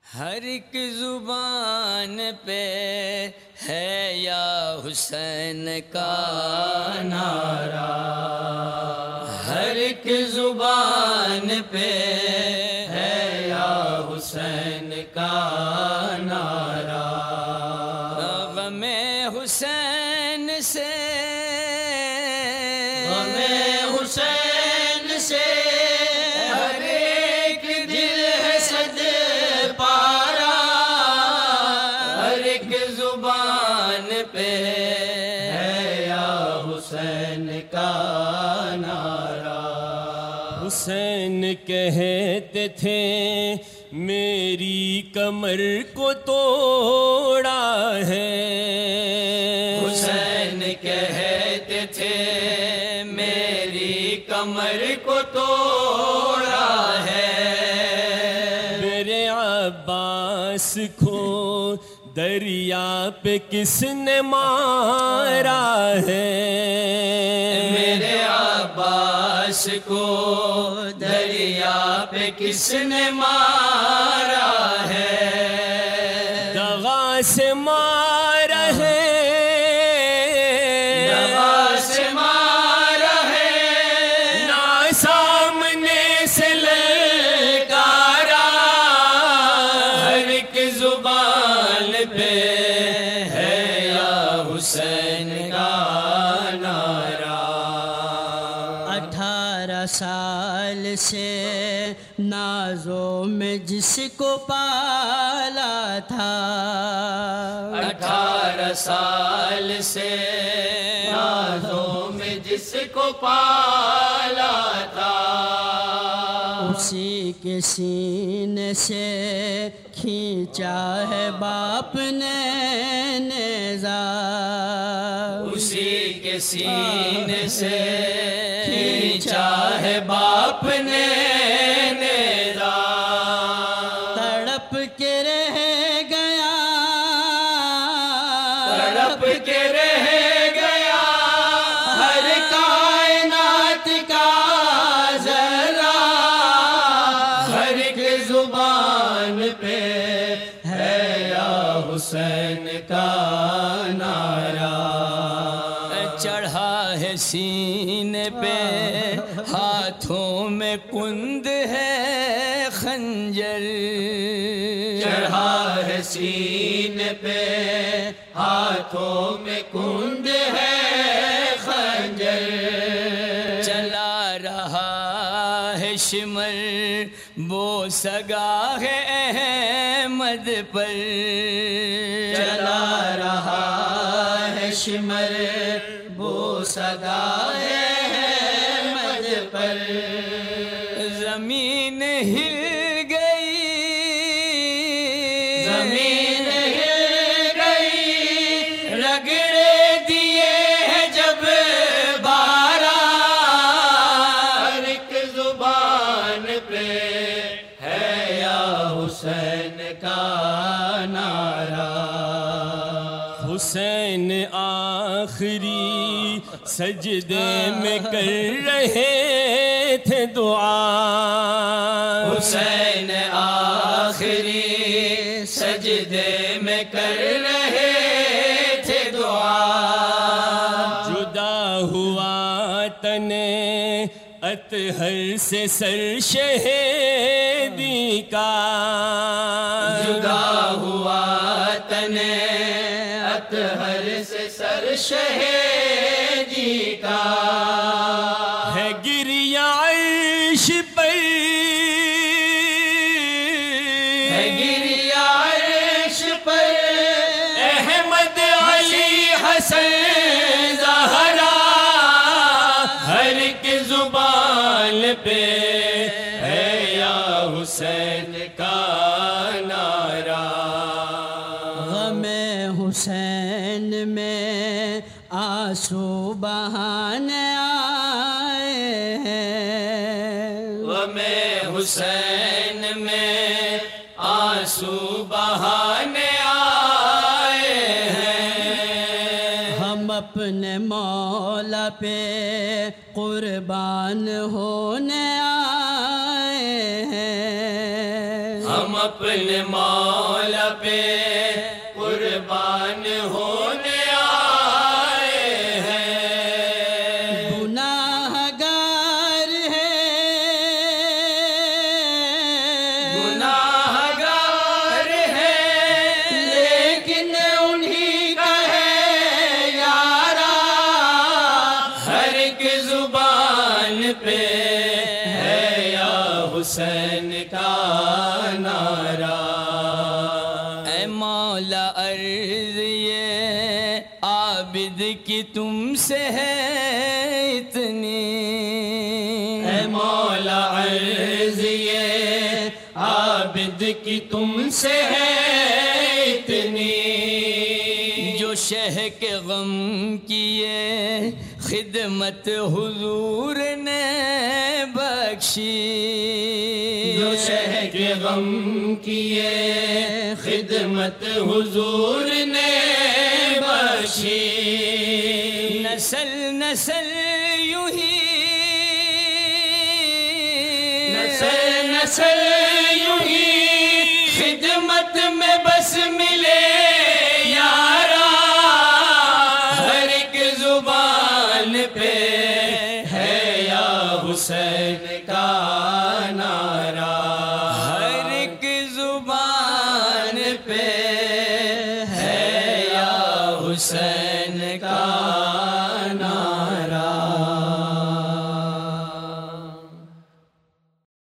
ہر ایک زبان پہ ہے یا حسین کا نعرہ، ہر ایک زبان پہ ہے یا حسین کا نعرہ۔ غم حسین سے، غم حسین سے ہر ایک دل ہے صد پارا، ہر ایک زبان پہ ہے یا حسین کا نعرہ۔ حسین کہتے تھے میری کمر کو توڑا ہے، حسین کہتے تھے میری کمر کو توڑا ہے، میرے عباس کو دریا پہ کس نے مارا ہے، میرے عباس کو دریا پہ کس نے مارا ہے، دغا سے مارا ہے، دغا سے مارا ہے، نہ سامنے سے للکارا، ہر ایک زبان پہ ہے یا حسین کا نعرہ۔ 18 سال سے نازوں میں جس کو پالا تھا، 18 سال سے نازوں میں جس کو پالا تھا، اسی کے سینے سے کھینچا ہے باپ نے نیزہ، اسی کے سینے سے کھینچا ہے باپ نے نیزہ، تڑپ کے رہ گیا، تڑپ کے رہ گیا ہر کائنات کا ذرہ، ہر ایک زبان پہ ہے یا حسین کا نعرہ۔ چڑھا ہے سینے پہ ہاتھوں میں کند ہے خنجر، چڑھا ہے سینے پہ ہاتھوں میں کند ہے خنجر، چلا رہا ہے شمر وہ سگا ہے احمد پر، چلا رہا ہے شمر وہ سگا ہے احمد پر، زمین ہل گئی، زمین ہل گئی، رگڑے دیے ہیں جب بارہ، ہر ایک زبان پہ ہے یا حسین کا نعرہ۔ حسین آخری سجدے میں کر رہے تھے دعا، حسین آخری سجدے میں کر رہے تھے دعا، جدا ہوا تنے اطہر سے سر شہیدی کا، جدا ہوا تنے اطہر سے سر شہیدی کا، ہے گریہ عرش پر، ہے گریہ عرش پر احمد علی حسن زہرا، ہر ایک زبان پہ ہے یا حسین کا نعرہ۔ غم حسین میں آنسو بہانے آئے ہیں، غم حسین میں آنسو بہانے آئے ہیں، ہم اپنے مولا پہ قربان ہونے آئے ہیں، ہم اپنے مولا پہ قربان ہونے آئے ہیں گناہ گار ہے گناہ گار ہے لیکن انہی کا ہے یارا ہر ایک زبان پہ ہے یا حسین کا نعرہ اے مولا عرض یہ عابد کی تم سے ہے اتنی اے مولا عرض یہ عابد کی تم سے ہے اتنی جو شہ کے غم کیے خدمت حضور نے بخشی جو شہ کے غم کیے خدمت حضور نے بخشی نسل نسل یوں ہی نسل نسل